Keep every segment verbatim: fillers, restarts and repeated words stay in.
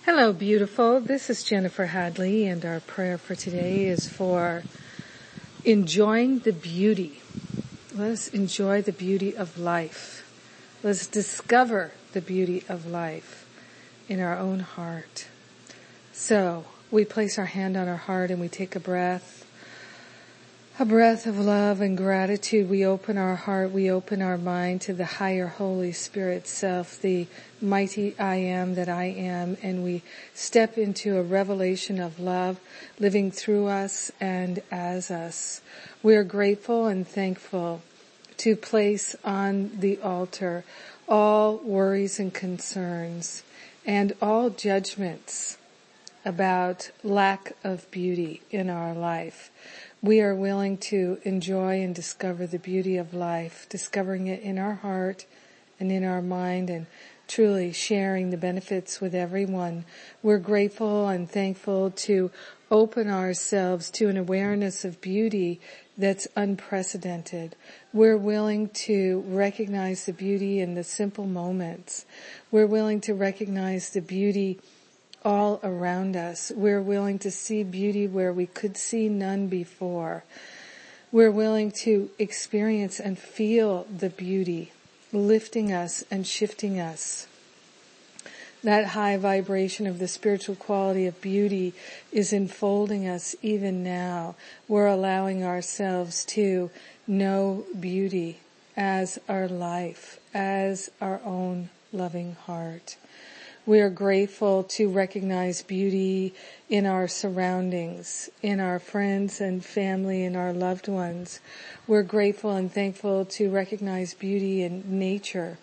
Hello, beautiful. This is Jennifer Hadley, and our prayer for today is for enjoying the beauty. Let us enjoy the beauty of life. Let's discover the beauty of life in our own heart. So, we place our hand on our heart and we take a breath. A breath of love and gratitude. We open our heart, we open our mind to the higher Holy Spirit self, the mighty I am that I am, and we step into a revelation of love living through us and as us. We are grateful and thankful to place on the altar all worries and concerns and all judgments about lack of beauty in our life. We are willing to enjoy and discover the beauty of life, discovering it in our heart and in our mind, and truly sharing the benefits with everyone. We're grateful and thankful to open ourselves to an awareness of beauty that's unprecedented. We're willing to recognize the beauty in the simple moments. We're willing to recognize the beauty all around us. We're willing to see beauty where we could see none before. We're willing to experience and feel the beauty lifting us and shifting us. That high vibration of the spiritual quality of beauty is enfolding us even now. We're allowing ourselves to know beauty as our life, as our own loving heart. We are grateful to recognize beauty in our surroundings, in our friends and family and our loved ones. We're grateful and thankful to recognize beauty in nature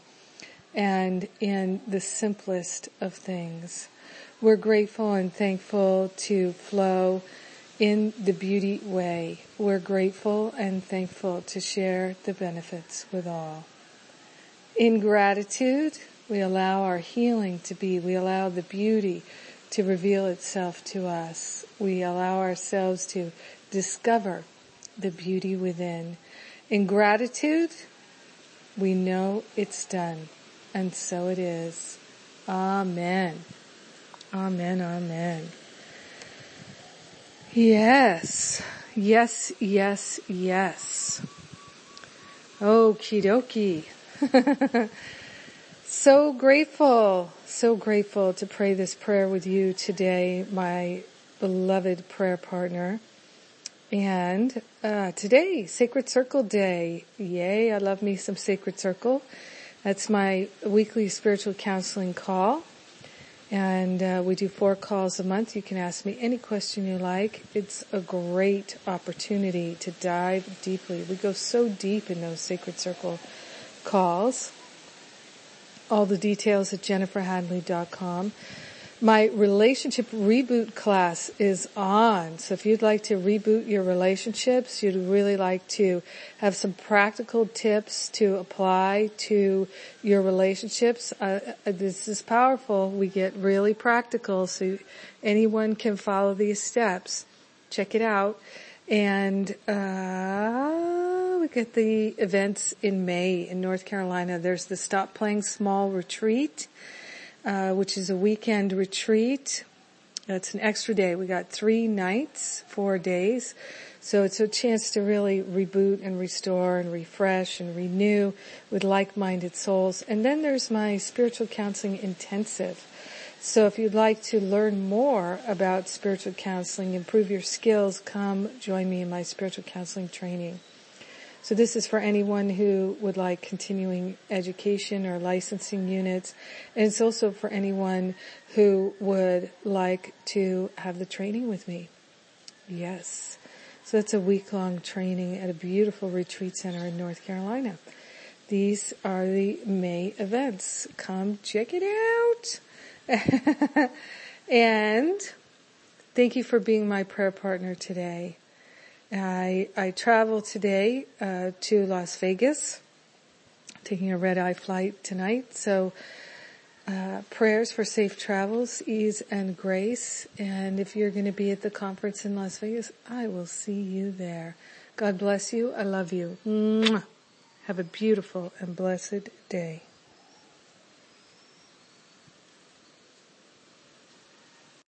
and in the simplest of things. We're grateful and thankful to flow in the beauty way. We're grateful and thankful to share the benefits with all. In gratitude, we allow our healing to be, we allow the beauty to reveal itself to us. We allow ourselves to discover the beauty within. In gratitude, we know it's done, and so it is. Amen. Amen, amen. Yes, yes, yes, yes. Okie dokie. So grateful, so grateful to pray this prayer with you today, my beloved prayer partner. And uh today, Sacred Circle Day. Yay, I love me some Sacred Circle. That's my weekly spiritual counseling call. And uh we do four calls a month. You can ask me any question you like. It's a great opportunity to dive deeply. We go so deep in those Sacred Circle calls. All the details at jennifer hadley dot com. My relationship reboot class is on. So if you'd like to reboot your relationships, you'd really like to have some practical tips to apply to your relationships, uh, this is powerful. We get really practical, so anyone can follow these steps. Check it out. And uh we get the events in May in North Carolina. There's the Stop Playing Small retreat, uh which is a weekend retreat. That's an extra day. We got three nights, four days. So it's a chance to really reboot and restore and refresh and renew with like-minded souls. And then there's my spiritual counseling intensive. So if you'd like to learn more about spiritual counseling, improve your skills, come join me in my spiritual counseling training. So this is for anyone who would like continuing education or licensing units. And it's also for anyone who would like to have the training with me. Yes. So it's a week-long training at a beautiful retreat center in North Carolina. These are the May events. Come check it out. And thank you for being my prayer partner today. I I travel today uh to Las Vegas, taking a red-eye flight tonight. So uh prayers for safe travels, ease and grace. And if you're going to be at the conference in Las Vegas, I will see you there. God bless you. I love you. Mwah. Have a beautiful and blessed day.